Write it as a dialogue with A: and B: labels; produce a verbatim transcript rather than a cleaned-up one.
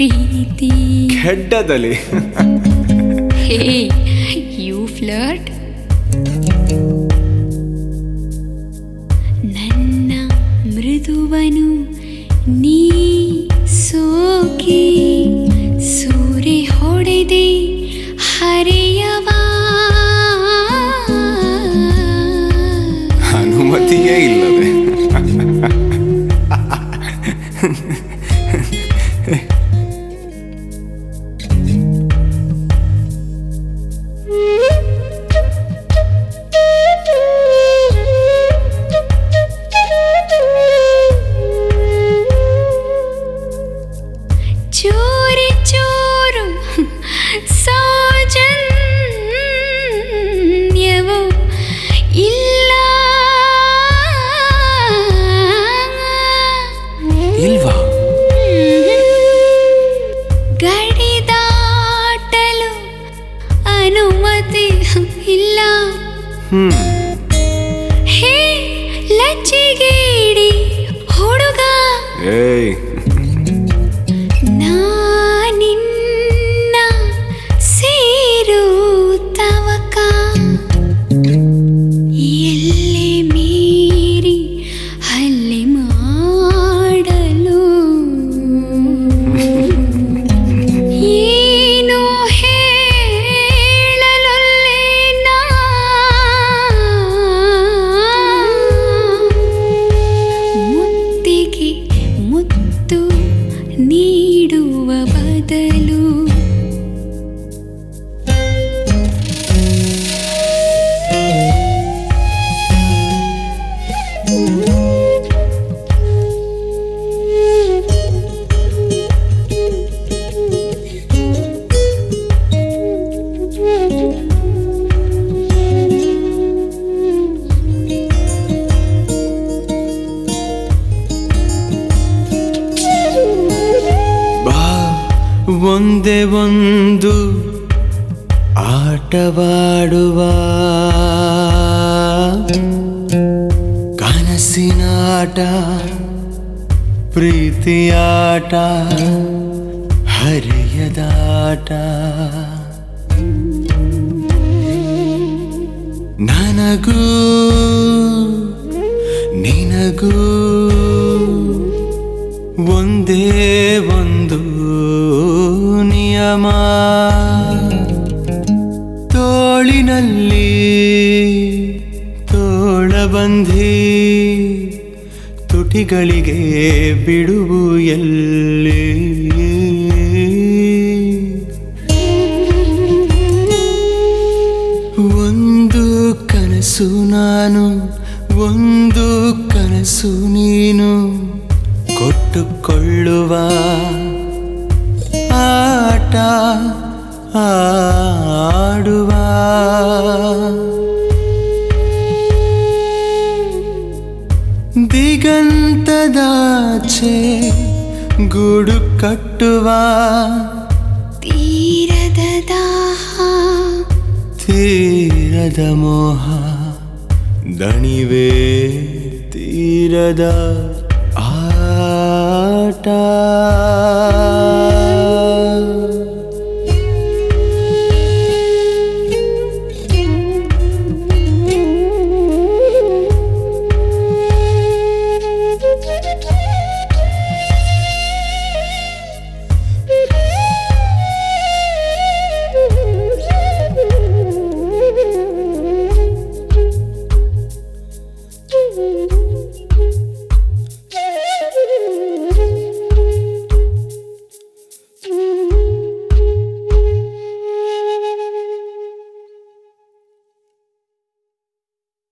A: Preethi
B: ಹೆಡ್ಡದಲ್ಲಿ
A: hey you flirt. ನನ್ನ ಮೃದುವನು ನೀ ಸೋಕಿ ಸೂರೆ ಹೊಡೆದೆ ಹರೆಯವ
B: ಅನುಮತಿಯೇ ಇಲ್ಲವೇ?
A: ಚೋರಿ ಚೋರು ಸೌಜನ್ಯವು ಇಲ್ಲ
B: ಇಲ್ವಾ?
A: ಗಡಿ ದಾಟಲು ಅನುಮತಿ ಇಲ್ಲ.
B: ಹ್ಮ್
A: ಹೇ ಲಜ್ಜಿಗೇಡಿ ಹುಡುಗ,
B: ಏಯ್
A: ನಾನಿನ್ನ ಸೇರು ತವಕ ಎಲ್ಲೆ ಮೀರಿ ಹಲ್ಲೆ ಮಾಡಲು ಏನು ಹೇಳಲೊಲ್ಲೆ ನಾ. ಮುತ್ತಿಗೆ ಮುತ್ತು ನೀಡುವ ಬದಲು
B: ಒಂದೇ ಒಂದು ಆಟವಾಡುವ ಕನಸಿನಾಟ ಪ್ರೀತಿಯಾಟ ಹರಿಯದಾಟ. ನನಗೂ ನಿನಗೂ ಒಂದೇ ಒಂದು ನಿಯಮ, ತೋಳಿನಲ್ಲಿ ತೋಳಬಂಧಿ ತುಟಿಗಳಿಗೆ ಬಿಡುವು ಎಲ್ಲಿ. ಒಂದು ಕನಸು ನಾನು, ಒಂದು ಕನಸು ನೀನು, ಕೊಟ್ಟುಕೊಳ್ಳುವ ಆಟ ಆಡುವ. ದಿಗಂತದಾಚೆ ಗೂಡು ಕಟ್ಟುವ
A: ತೀರದ ದಾಹ
B: ತೀರದ ಮೋಹ ದಣಿವೆ ತೀರದ ಆಟ.